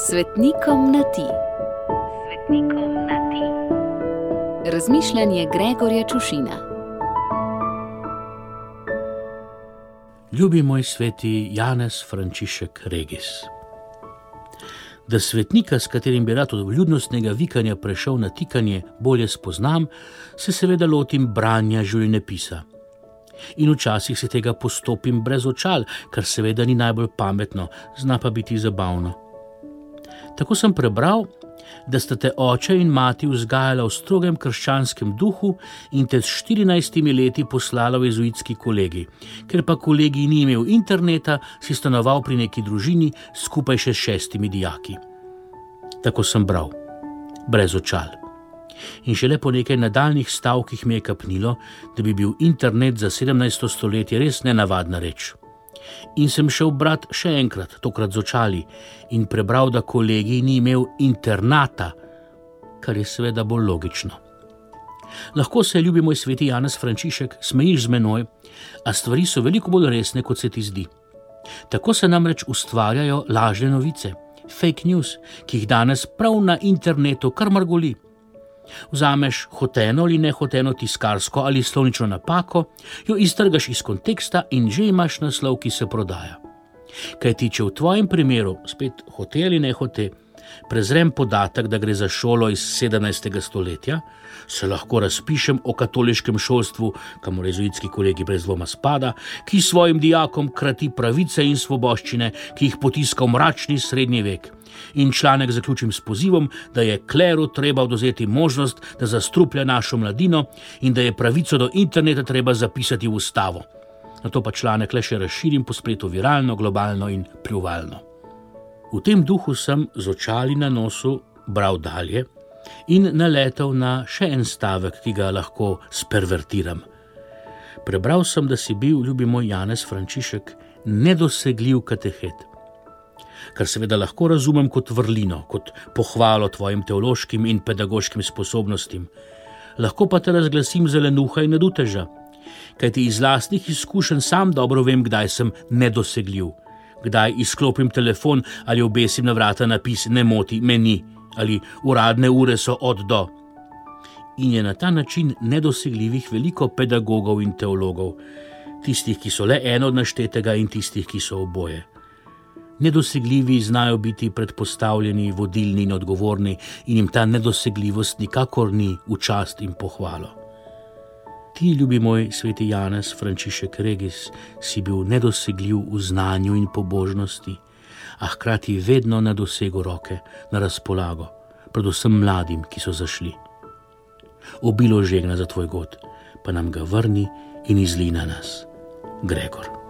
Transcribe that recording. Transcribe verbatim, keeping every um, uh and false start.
Svetnikom na ti. Svetnikom na ti. Razmišljanje Gregorja Čušina. Ljubi moj sveti Janez Frančišek Regis. Da svetnika, s katerim bi rad od vljudnostnega vikanja prešel na tikanje, bolje spoznam, se seveda lotim branja življenjepisa. In včasih se tega postopim brez očal, kar seveda ni najbolj pametno, zna pa biti zabavno. Tako sem prebral, da sta te oče in mati vzgajala v strogem krščanskem duhu in te s štirinajstimi leti poslala v jezuitski kolegi. Ker pa kolegi ni imel interneta, si stanoval pri neki družini skupaj še s šestimi dijaki. Tako sem bral, brez očal. In šele po nekaj nadaljnjih stavkih mi je kapnilo, da bi bil internet za sedemnajsto stoletje res nenavadna reč. In sem šel brat še enkrat, tokrat z očali, in prebral, da kolegi ni imel internata, kar je seveda bolj logično. Lahko se, ljubi moj sveti Janez Frančišek, smejiš z menoj, a stvari so veliko bolj resne, kot se ti zdi. Tako se namreč ustvarjajo lažne novice, fake news, ki jih danes prav na internetu kar margoli. Vzameš hoteno ali nehoteno tiskarsko ali slovnično napako, jo iztrgaš iz konteksta in že imaš naslov, ki se prodaja. Kajti, če v tvojem primeru, spet hote ali nehote, prezrem podatek, da gre za šolo iz sedemnajstega stoletja, se lahko razpišem o katoliškem šolstvu, kamor jezuitski kolegi brez dvoma spada, ki svojim dijakom krati pravice in svoboščine, ki jih potiska v mračni srednji vek. In članek zaključim s pozivom, da je kleru treba odvzeti možnost, da zastruplja našo mladino in da je pravico do interneta treba zapisati v ustavo. Nato pa članek le še razširim po spletu viralno, globalno in pljuvalno. V tem duhu sem z očali na nosu bral dalje in naletel na še en stavek, ki ga lahko spervertiram. Prebral sem, da si bil, ljubi moj Janez Frančišek, nedosegljiv katehet. Kar seveda lahko razumem kot vrlino, kot pohvalo tvojim teološkim in pedagoškim sposobnostim. Lahko pa te razglasim za lenuha in naduteža, kajti iz lastnih izkušenj sam dobro vem, kdaj sem nedosegljiv, kdaj izklopim telefon ali obesim na vrata napis "ne moti, me ni" ali "uradne ure so od do". In je na ta način nedosegljivih veliko pedagogov in teologov, tistih, ki so le eno od naštetega in tistih, ki so oboje. Nedosegljivi znajo biti predpostavljeni, vodilni in odgovorni in jim ta nedosegljivost nikakor ni v čast in pohvalo. Ti, ljubi moj sveti Janez Frančišek Regis, si bil nedosegljiv v znanju in pobožnosti, a hkrati vedno na dosegu roke, na razpolago, predvsem mladim, ki so zašli. Obilo žegna za tvoj god, pa nam ga vrni in izli na nas. Gregor.